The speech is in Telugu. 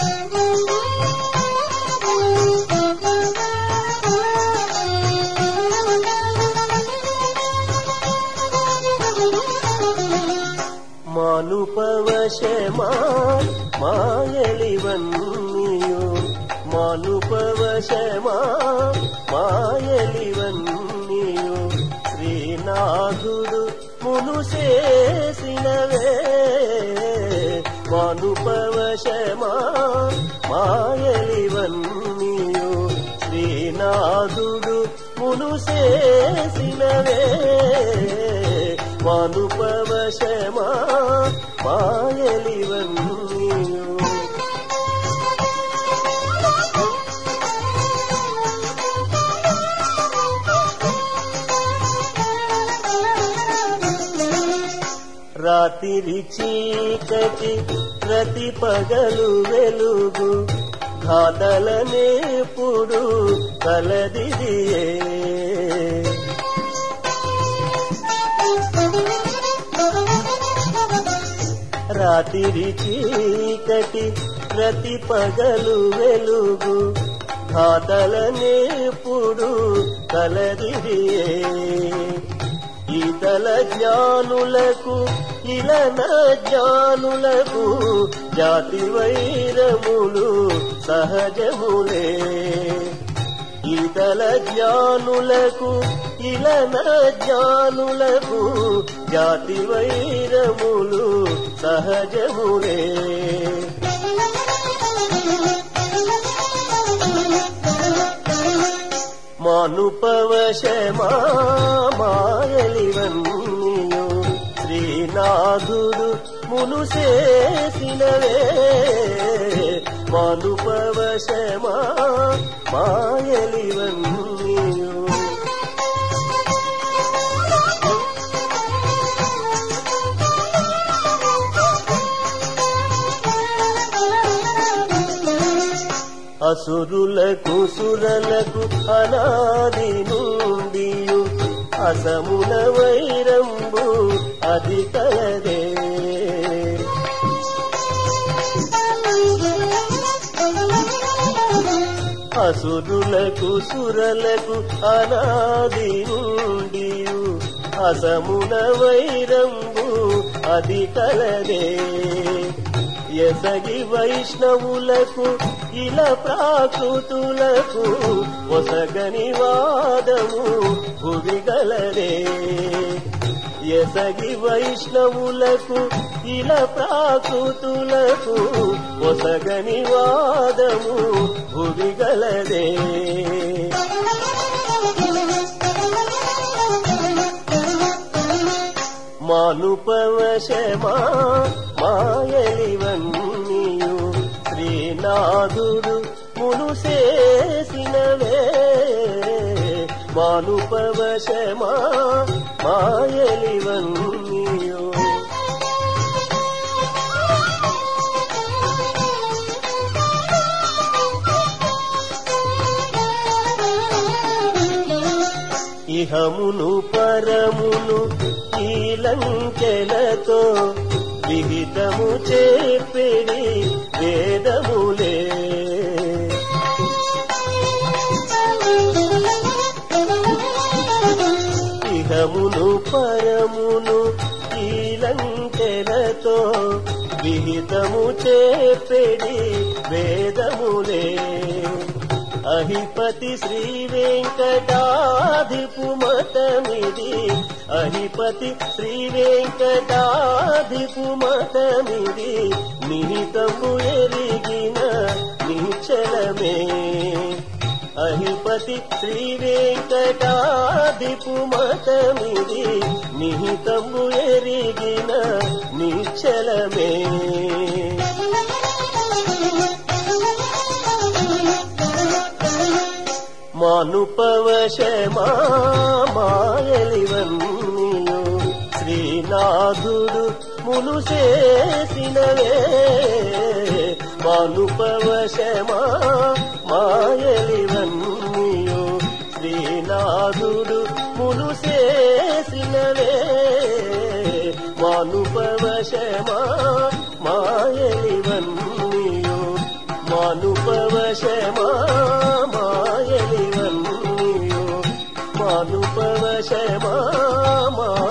ಮಾನುಪವಶಮಾ ಮಾಯಲಿವನ್ನಿಯು ಮಾನುಪವಶಮಾ మాయలివన్నియు శ్రీనాథుడు మును చేసినవే మానుపవశమా మాయలివన్నియు శ్రీనాథుడు మును చేసినవే మానుపవశమా మాయలివన్నియు రాత్రి చీకటి ప్రతి పగలు వెలుగు ఘాతలనేప్పుడు కలదిదియే రాత్రి చీకటి ప్రతి పగలు వెలుగు ఘాతలనేప్పుడు కలదిదియే ఇతల జ్ఞానులకు ఇలన జ్ఞానులకు జాతి వైరములు సహజములే ఇతల జ్ఞానులకు ఇలన జ్ఞానులకు జాతి వైరములు సహజములే మానుపవశమా మాయలివన్నియు శ్రీనాథుడు మును చేసినవే మానుపవశమా మాయలివన్నియు అసురులకు సురలకు అనాది నుండియు అసమున వైరంబు అది కలదే అసురులకు సురలకు అనాది నుండియు అసమున వైరంబు అది కలదే యసగి వైష్ణవులకు ఇల ప్రాకృతులకు ఒసగని వాదము భువిగలరే యసగి వైష్ణవులకు ఇల ప్రాకృతులకు ఒసగని వాదము భువిగలరే మానుపవశమా మాయలివన్నియు శ్రీనాథుడు మును చేసినవే మానుపవశమా మాయలివన్నియు ఇహమును పరమును ఈ లంకెలతో విహితము చేపిడి వేదములే ఇహమును పరమును ఈ లంకెలతో విహితము చేపిడి వేదములే అహిపతి శ్రీ వెంకటాధిపు మతమిది అహిపతి శ్రీ వెంకటాధిపు మతమిది నిహితము ఎరిగిన నిశ్చలమే అహిపతి శ్రీ వెంకటాధిపు మతమిది నిహితము ఎరిగిన నిశ్చలమే మానుపవశమా మాయలివన్నియు శ్రీనాథుడు మును చేసినవే మానుపవశమా మాయలివన్నియు శ్రీనాథుడు మును చేసినవే మానుపవశమా మాయలివన్నియు మానుపవశమా మాయలివన్నీయో మానుపవశమా